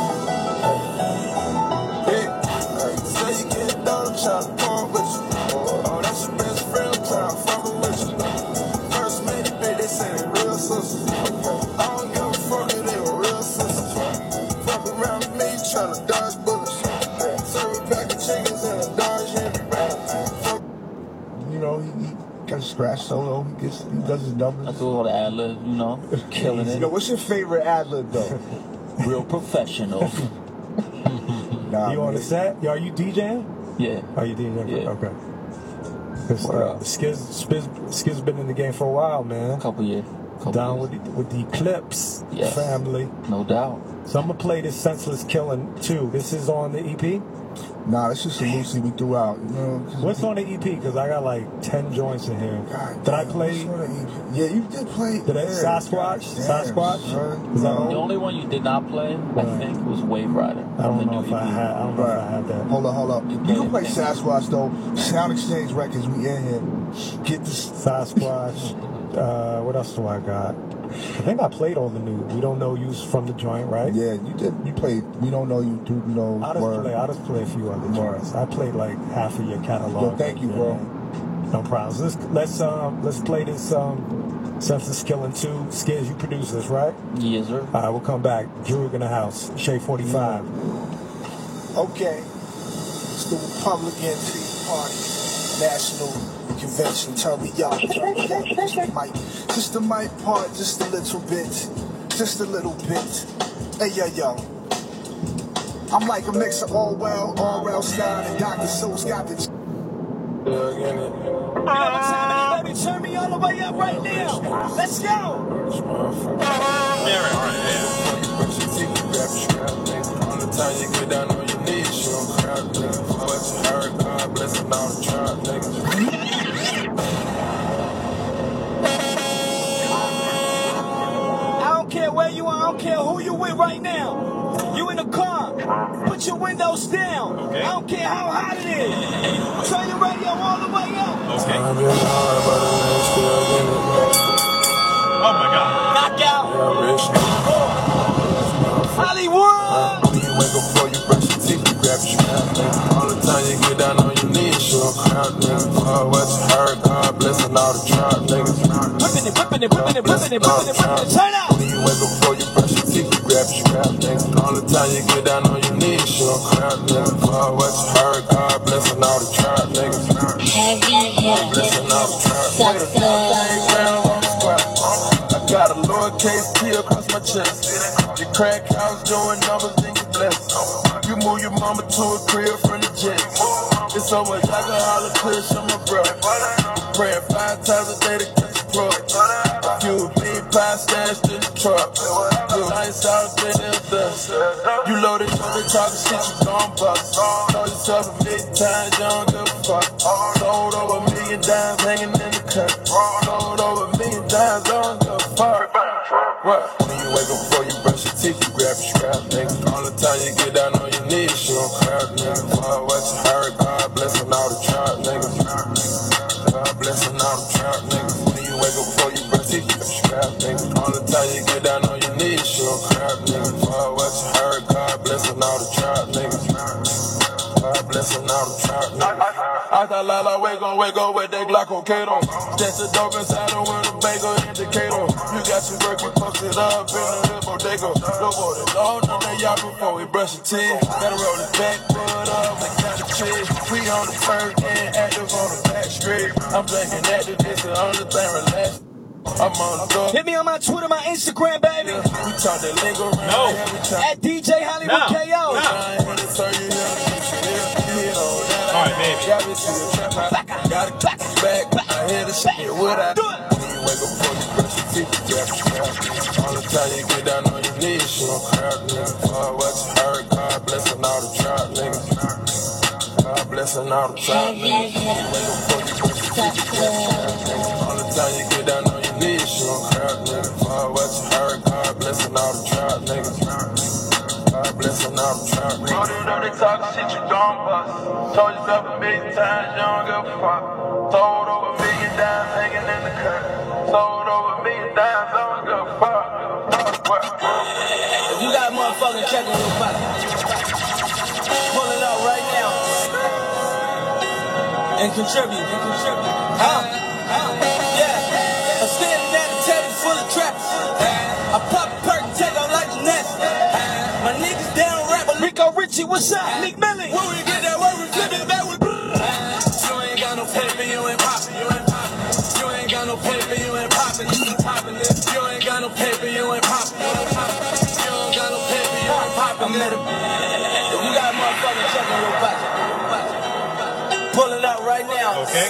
Hey, say you get down, try to come with you. Oh, that's your best friend, try to fuck with you. First made it big, they say they real sisters. I don't give a fuck if they were real sisters. Fuck around with me, trying to dodge bullets. Serve a pack of chickens and a Dodge Henry. You know, he, he got a scratch solo. He gets, he does his numbers. I do all the ad libs, you know, killing it. You know, what's your favorite ad lib though? Real professional. Nah, you on the set? Yo, are you DJing? Yeah. Are you DJing? Yeah. Okay. Cause, uh, Skiz, Spiz, Skiz been in the game for a while, man. A couple years. Couple Down years. with the, with the Eclipse Yes. family. No doubt. So I'm gonna play this Senseless Killing too. This is on the E P? Nah, it's just a loosely we threw out. You know, What's on the E P? Because I got like ten joints in here. God, did I damn, play? what's on the E P? Yeah, you did play. Did I yeah, Sasquatch? God, damn, Sasquatch? son. Is that The on? only one you did not play, I think, was Wave Rider. I don't the know new if I E P. had. I don't know if I had that. Hold up, hold up. You can play Sasquatch though. Sound Exchange Records, we in here. Get this Sasquatch. Uh, what else do I got? I think I played all the new. We Don't Know You's from the joint, right? Yeah, you did. You played. We Don't Know You. Do you know? I'll just word. play. I'll just play a few other joints. I played like half of your catalog. Yo, thank you, bro. No problems. Let's let's um let's play this um Senseless Killing two. Skiz, you produce this, right? Yes, sir. All right, we'll come back. Droog in the house. Shay forty-five. Okay. It's the Republican Tea Party National Convention. Turn me up. Turn me up. Just the mic. Just the mic part. Just a little bit. Just a little bit. Hey, yo, yo. I'm like a mix of Orwell, Orwell Stein, and Doctor Seuss got the... You know what time it is, baby? Turn me all the way up right now. Let's go. Yeah, right, right, yeah. All the time you get down on your knees, you don't cry, nigga. But you heard God blessing all the trap, nigga. I don't care where you are. I don't care who you with right now. You in the car. Put your windows down. Okay. I don't care how hot it is. Turn your radio all the way up. Okay. Oh my God. Knockout. Hollywood. You wake up before you brush your teeth, you grab your strap, nigga. All the time you get down on your knees, you don't cry, nigga. Oh, what you heard, God blessing all the trap, niggas. Whipping it, whipping it, whipping it, whipping it, whipping it, whipping it. Turn out. You wake up before you brush your teeth, you grab your strap, nigga. All the time you get down on your knees, you don't cry, nigga. Oh, what you heard, God blessing all the trap, niggas. Heavy hitter, Blessing all the trap, niggas. I got a lowercase T across my chest. Your crack house doing numbers, then you blessed. You move your mama to a crib from the jets. It's so much alcohol and kush on my brother. Praying five times a day to catch a plug. A few meat pie stashed in the truck. Good nights out there in the dust. You loaded up and talking shit, you gon' bust. Know yourself a big time, you don't give a fuck. Sold over a million dimes hanging in the cut. Sold over a million dimes, I don't give a fuck. What? When you wake up before you brush your teeth, you grab your strap, nigga. All the time you get down on your knees, you don't cry, nigga. Fuck what you heard, God blessing all the trap, niggas. God blessing all the trap, niggas. When you wake up before you brush your teeth, you grab your strap, nigga. All the time you get down on your knees, you don't cry, nigga. Fuck what you heard, God blessing all the trap, niggas. God blessing all the trap, niggas. I thought Lala wake on, wake on with that Glockocato. That's the dope inside her with a bagel indicator. You got your work, you posted up in the hood bodega. No more than long, none of y'all before we brush your teeth. Gotta roll his back, put up, and count the cheese. We on the first and active on the back street. I'm thinking that this is the only thing relaxed. I'm on the go. Hit me on my Twitter, my Instagram, baby. We talk that lingo around. No. At D J Hollywood No. K O. No. All right, baby. Gotta back. I hear the shit. What I do? When you wake up before you brush your teeth, yeah. All the time you get down on your knees, you don't crowd, nigga. Oh, what you heard? God blessing all the trap niggas. God blessing all the trap niggas. When you wake up before you brush your teeth, yeah. All the time you get down on your knees, you don't crowd, nigga. Oh, what you heard? God blessing all the trap niggas. God blessing all the trap niggas. Oh, you know they talk shit, you gon' bust. Told yourself a million times, you don't give a fuck. Sold over a million dimes hanging in the cut. Sold over a million dimes, I don't give a fuck. If you got a motherfucking check in your pocket, pull it out right now and contribute. And contribute. Huh? Yeah. I'm standing at a table full of trappers. I pop a perk and take off like the nest. My niggas down rapper. Rico Richie, what's up? Nick Millie. When we get that way, we flip it back with. You ain't got no paper, you ain't poppin', you ain't poppin'. You ain't got no paper, you ain't poppin', you ain't poppin'. You ain't got no paper, you ain't poppin', you ain't poppin'. You ain't got no paper, you ain't poppin'. I met him. If you got a motherfucking check in your pocket, pull it out right now. Okay.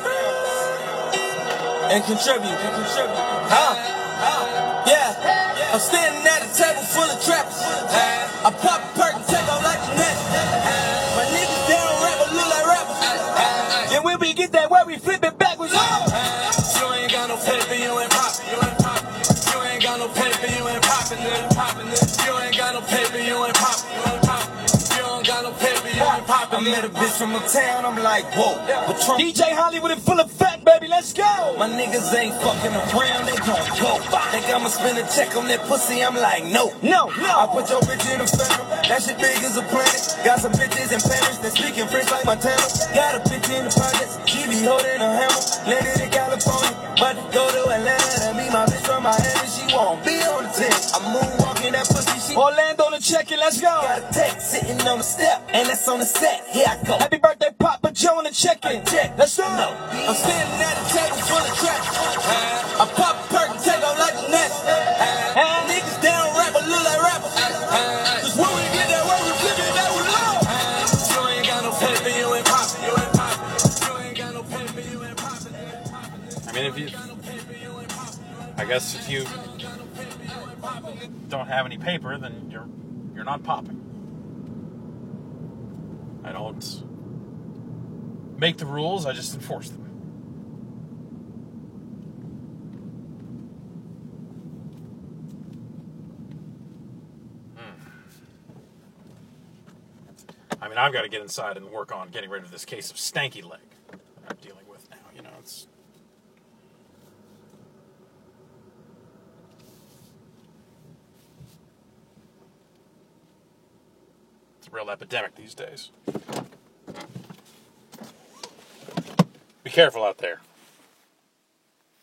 And contribute. And contribute. Huh? Yeah. I'm standing at a table full of trappers. I pop a perk and take off like the nest. My niggas down rapper look like rappers. And when we get that way, we flip it backwards. You ain't got no paper, you ain't poppin', you ain't poppin'. You ain't got no paper, you ain't poppin', you ain't poppin'. You ain't got no paper, you ain't poppin', you ain't poppin'. You don't got no paper, you ain't poppin'. I met a bitch from the town, I'm like, whoa. D J Hollywood in full effect, baby, let's go. My niggas ain't fucking around, they gon' go. Think I'ma spend a check on that pussy, I'm like, no. No, no. I put your bitch in the family, that shit big as a planet. Got some bitches in Paris that speaking French like Montana. Got a bitch in the projects, she be holding a hammer. Landed in California, about to go to Atlanta to meet my bitch from Miami. She won't be on the team. I'm moonwalking that pussy, she Orlando to check it, let's go. got a text sitting on the step, and that's on the set. Here I go. Happy birthday, Papa Joe, on the check-in. Check. Let's go. I'm standing at a table full of traps. I pop a perk and take off like the nest. Niggas down rapper look like rappers. Cause when we get that way, we flip it that we love. You ain't got no paper, you ain't poppin', you ain't poppin'. You ain't got no paper, you ain't poppin'. I mean, if you, I guess if you don't have any paper, then you're you're not popping. I don't make the rules, I just enforce them. I mean, I've got to get inside and work on getting rid of this case of stanky leg that I'm dealing with now. You know, it's... It's a real epidemic these days. Be careful out there.